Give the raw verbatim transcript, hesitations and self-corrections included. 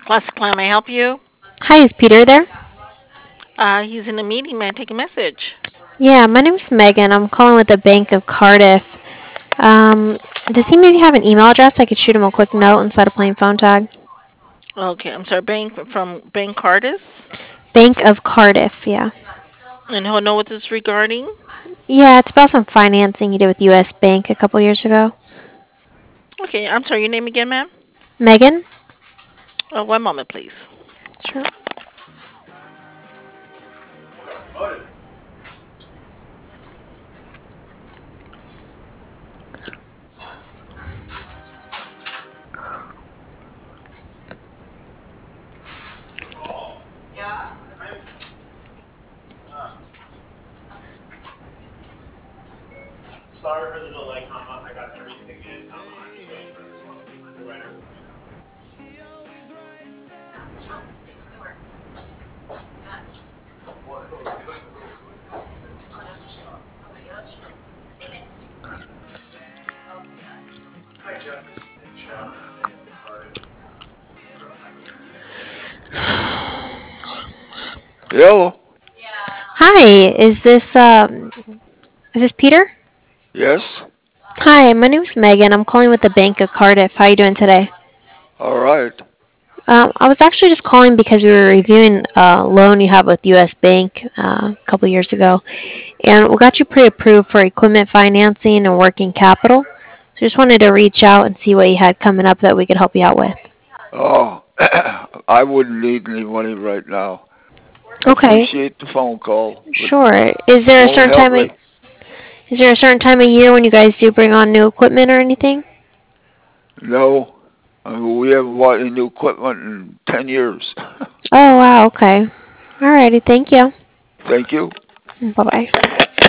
Classic Clown, may I help you? Hi, is Peter there? Uh, he's in a meeting. May I take a message? Yeah, my name's Megan. I'm calling with the Bank of Cardiff. Um, does he maybe have an email address? I could shoot him a quick note instead of playing phone tag. Okay, I'm sorry, Bank from Bank Cardis, Bank of Cardiff, yeah. and he'll know what this is regarding. Yeah, it's about some financing he did with U S. Bank a couple years ago. Okay, I'm sorry, your name again, ma'am? Megan? Uh, one moment, please. Sure. Hello? Hi, is this um is this Peter? Yes? Hi, my name's Megan. I'm calling with the Bank of Cardiff. How are you doing today? All right. Um, I was actually just calling because we were reviewing a loan you have with U S. Bank uh, a couple years ago, and we got you pre-approved for equipment financing and working capital. So just wanted to reach out and see what you had coming up that we could help you out with. Oh, I wouldn't need any money right now. I Okay, appreciate the phone call, but sure. Is there a won't certain help time of me. is there a certain time of year when you guys do bring on new equipment or anything? No, I mean, we haven't bought any new equipment in ten years. Oh wow, okay. Alrighty, thank you. Thank you. Bye bye.